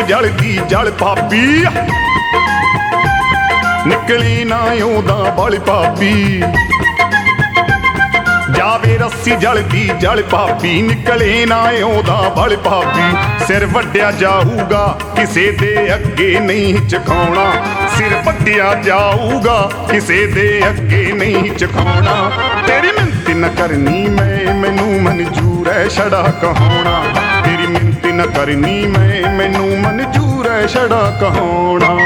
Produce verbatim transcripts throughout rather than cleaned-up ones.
ਜਲਦੀ ਜਲ ਭਾਬੀ ਨਿਕਲੀ ਨਾ ਉਹਦਾ ਬਲ ਭਾਬੀ ਜਾਵੇ ਰੱਸੀ ਜਲਦੀ ਜਲ ਭਾਬੀ ਨਿਕਲੇ ਨਾ ਉਹਦਾ ਬਲ ਭਾਬੀ ਸਿਰ ਵੱਢਿਆ ਜਾਊਗਾ ਕਿਸੇ ਦੇ ਅੱਗੇ ਨਹੀਂ ਝੁਕਾਉਣਾ ਸਿਰ ਵੱਢਿਆ ਜਾਊਗਾ ਕਿਸੇ ਦੇ ਅੱਗੇ ਨਹੀਂ ਝੁਕਾਉਣਾ ਤੇਰੀ ਮਿੰਤ ਨਾ ਕਰਨੀ ਮੈਂ ਮੈਨੂੰ ਮਨਜ਼ੂਰ ਐ ਛੜਾ ਕਹਾਉਣਾ ਤੇਰੀ ਮਿੰਤ ਨਾ ਕਰਨੀ ਮੈਂ ਮੈਨੂੰ ਮਨਜ਼ੂਰ ਐ ਛੜਾ ਕਹਾਉਣਾ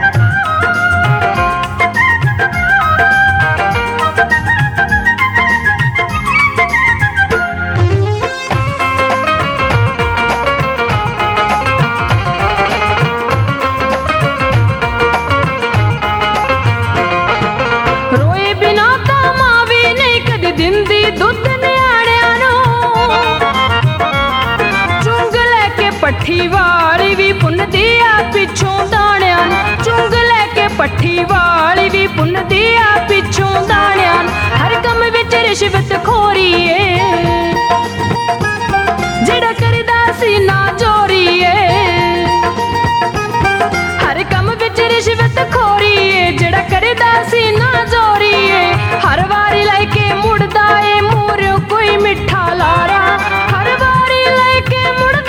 ਪੱਠੀ ਵਾਲੀ ਵੀ ਪੁੰਨਦੀ ਆ ਪਿੱਛੋਂ ਦਾਣਿਆਂ ਨੂੰ ਚੁੰਗ ਲੈ ਕੇ ਪੱਠੀ ਵਾਲੀ ਵੀ ਪੁੰਨਦੀ ਆ ਪਿੱਛੋਂ ਦਾਣਿਆਂ ਨੂੰ ਹਰ ਕੰਮ ਵਿੱਚ ਰਿਸ਼ਵਤ ਖੋਰੀ ਏ ਜਿਹੜਾ ਕਰਦਾ ਸੀ ਨਾ ਚੋਰੀ ਏ ਹਰ ਕੰਮ ਵਿੱਚ ਰਿਸ਼ਵਤ ਖੋਰੀ ਏ ਜਿਹੜਾ ਕਰਦਾ ਸੀ ਨਾ ਚੋਰੀ ਏ ਹਰ ਵਾਰੀ ਲੈ ਕੇ ਮੁੜਦਾ ਏ ਮੂਹਰੋਂ ਕੋਈ ਮਿੱਠਾ ਲਾਰਾ ਹਰ ਵਾਰੀ ਲੈ ਕੇ ਮੁੜਦਾ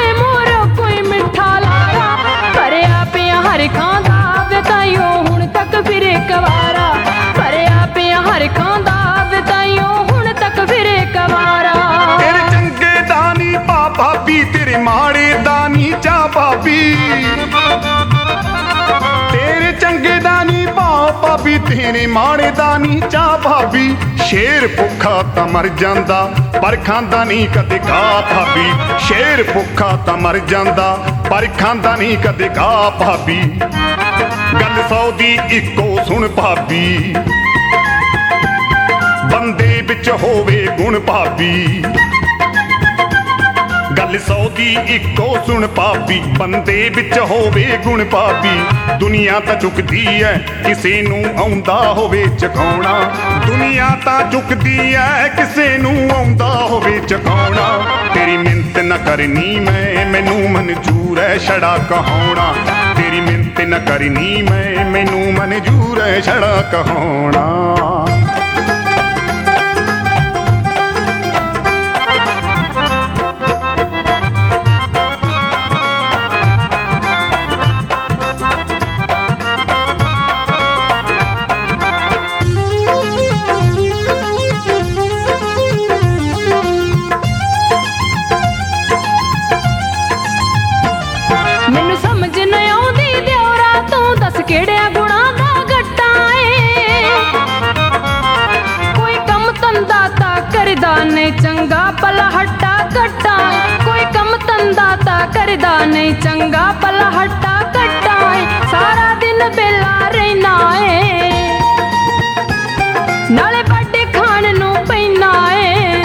ਹਰ ਖਾਂਦਾ ਵਿਤਾਈਓ ਹੁਣ ਤੱਕ ਫਿਰੇ ਕਵਾਰਾ ਭਰਿਆ ਪਿਆ ਹਰ ਖਾਂਦਾ ਵਿਤਾਈਓ ਹੁਣ ਤੱਕ ਫਿਰੇ ਕਵਾਰਾ ਤੇਰੇ ਚੰਗੇ ਦਾ ਨੀ ਪਾ ਭਾਬੀ ਤੇਰੇ ਮਾੜੇ ਦਾ ਨੀ ਚਾ ਭਾਬੀ ਤੇਰੇ ਚੰਗੇ ਦਾ ਨੀ ਪਾ ਭਾਬੀ ਤੇਰੇ ਮਾੜੇ ਦਾ ਨੀ ਚਾ ਭਾਬੀ ਸ਼ੇਰ ਭੁੱਖਾ ਤਾਂ ਮਰ ਜਾਂਦਾ ਪਰ ਖਾਂਦਾ ਨਹੀਂ ਕਦੇ ਕਾ ਭਾਬੀ ਸ਼ੇਰ ਭੁੱਖਾ ਤਾਂ ਮਰ ਜਾਂਦਾ ਪਰ ਖਾਂਦਾ ਨਹੀਂ ਕਦੇ ਕਾ ਭਾਬੀ ਗੱਲ ਸੌ ਦੀ ਇੱਕੋ ਸੁਣ ਭਾਬੀ ਬੰਦੇ ਵਿੱਚ ਹੋਵੇ ਗੁਣ ਭਾਬੀ ਗੱਲ ਸੌ ਦੀ ਇੱਕੋ ਸੁਣ ਭਾਬੀ ਬੰਦੇ ਵਿੱਚ ਹੋਵੇ ਗੁਣ ਭਾਬੀ ਦੁਨੀਆ ਤਾਂ ਝੁਕਦੀ ਐ ਕਿਸੇ ਨੂੰ ਆਉਂਦਾ ਹੋਵੇ ਝੁਕਾਉਣਾ ਦੁਨੀਆ ਤਾਂ ਝੁਕਦੀ ਐ ਕਿਸੇ ਨੂੰ ਆਉਂਦਾ ਹੋਵੇ ਝੁਕਾਉਣਾ ਤੇਰੀ ਮਿੰਤ ਨਾ ਕਰਨੀ ਮੈਂ ਮੈਨੂੰ ਮਨਜ਼ੂਰ ਐ ਛੜਾ ਕਹਾਉਣਾ ਤੇਰੀ ਮਿੰਤ ਨਾ ਕਰਨੀ ਮੈਂ ਮੈਨੂੰ ਮਨਜ਼ੂਰ ਐ ਛੜਾ ਕਹਾਉਣਾ ਕਿਹੜਿਆਂ ਗੁਣਾਂ ਦਾ ਗੱਟਾ ਏ ਕੋਈ ਕੰਮ ਧੰਦਾ ਤਾਂ ਕਰਦਾ ਨਹੀਂ ਚੰਗਾ ਭਲਾ ਹੱਟਾ ਕੱਟਾ ਕੋਈ ਕੰਮ ਧੰਦਾ ਤਾਂ ਕਰਦਾ ਨਹੀਂ ਚੰਗਾ ਭਲਾ ਹੱਟਾ ਕੱਟਾ ਏ ਸਾਰਾ ਦਿਨ ਵਿਹਲਾ ਰਹਿਣਾ ਏ ਨਾਲੇ ਬਾਡੇ ਖਾਣ ਨੂੰ ਪੈਣਾ ਏ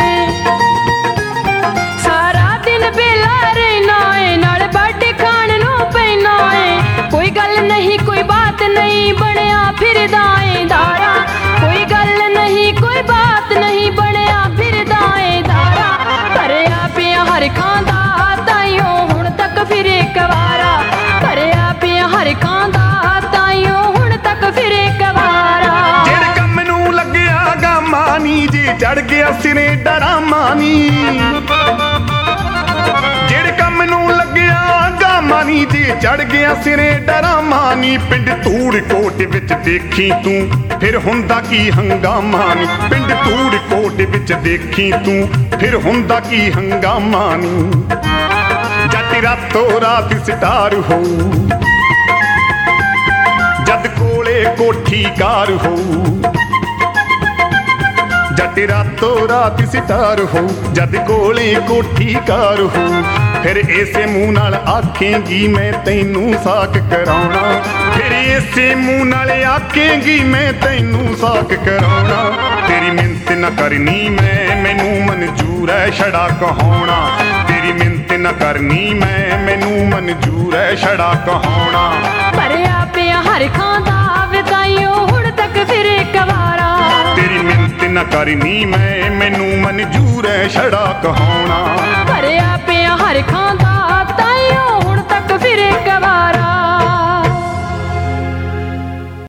ਸਾਰਾ ਦਿਨ ਵਿਹਲਾ ਰਹਿਣਾ ਏ ਨਾਲੇ ਬਾਡੇ ਖਾਣ ਨੂੰ ਪੈਣਾ ਏ ਕੋਈ ਗੱਲ ਨਹੀਂ ਕੋਈ ਬਾਤ ਨਹੀਂ ਬਣਿਆ ਫਿਰਦਾ ਏ ਦਾਰਾ ਕੋਈ ਗੱਲ ਨਹੀਂ ਕੋਈ ਬਾਤ ਨਹੀਂ ਬਣਿਆ ਫਿਰਦਾ ਏ ਦਾਰਾ ਭਰਿਆ ਪਿਆ ਹਰ ਖਾਂਦਾ ਤਾਈਓ ਹੁਣ ਤੱਕ ਫਿਰੇ ਕਵਾਰਾ ਭਰਿਆ ਪਿਆ ਹਰ ਖਾਂਦਾ ਤਾਈਓ ਹੁਣ ਤੱਕ ਫਿਰੇ ਕਵਾਰਾ ਜਿਹੜੇ ਕੰਮ ਨੂੰ ਲੱਗਿਆ ਗਾਮਾ ਨੀ ਜੇ ਚੜ ਗਿਆ ਸਿਰੇ ਡਰਾਮਾ ਨੀ ਜਿਹੜੇ ਕੰਮ ਨੂੰ ਲੱਗਿਆ ਗਾਮਾ ਨੀ ਜੇ ਚੜ ਗਿਆ ਸਿਰੇ ਡਰਾਮਾ ਨੀ ਪਿੰਡ ਧੂੜ ਕੋਟ ਵਿੱਚ ਦੇਖੀ ਤੂੰ ਫਿਰ ਹੁੰਦਾ ਕੀ ਹੰਗਾਮਾ ਨੀ ਪਿੰਡ ਧੂੜ ਕੋਟ ਵਿੱਚ ਦੇਖੀ ਤੂੰ ਫਿਰ ਹੁੰਦਾ ਕੀ ਹੰਗਾਮਾ ਨੀ ਜੱਟ ਰਾਤੋਂ ਰਾਤ ਸਟਾਰ ਹੋਊ ਜਦ ਕੋਲੇ ਕੋਠੀ ਕਾਰ ਹੋਊ ਜੱਟ ਰਾਤੋਂ ਰਾਤ ਸਿਤਾਰ ਹੋ ਜਦ ਕੋਲੇ ਕੋਠੀ ਕਾਰ ਹੋ ਫਿਰ ਇਸੇ ਮੂੰਹ ਨਾਲ ਆਖੇਂਗੀ ਮੈਂ ਤੈਨੂੰ ਸਾਕ ਕਰਾਉਣਾ ਫਿਰ ਇਸੇ ਮੂੰਹ ਨਾਲ ਆਖੇਂਗੀ ਮੈਂ ਤੈਨੂੰ ਸਾਕ ਕਰਾਉਣਾ ਤੇਰੀ ਮਿੰਤ ਨਾ ਕਰਨੀ ਮੈਂ ਮੈਨੂੰ ਮਨਜ਼ੂਰ ਐ ਛੜਾ ਕਹਾਉਣਾ ਤੇਰੀ ਮਿੰਤ ਨਾ ਕਰਨੀ ਮੈਂ ਮੈਨੂੰ ਮਨਜ਼ੂਰ ਐ ਛੜਾ ਕਹਾਉਣਾ ਭਰਿਆ ਪਿਆ ਹਰ ਖਾਂਦਾ ਵਿਤਾਈਓ ਹੁਣ ਤੱਕ ਫਿਰੇ ਕਵਾਰਾ ਤੇਰੀ ਮਿੰਤ ਨਾ ਕਰਨੀ ਮੈਂ ਮੈਨੂੰ ਮਨਜ਼ੂਰ ਐ ਛੜਾ ਕਹਾਉਣਾ ਭਰਿਆ ਪਿਆ ਹਰ ਖਾਂਦਾ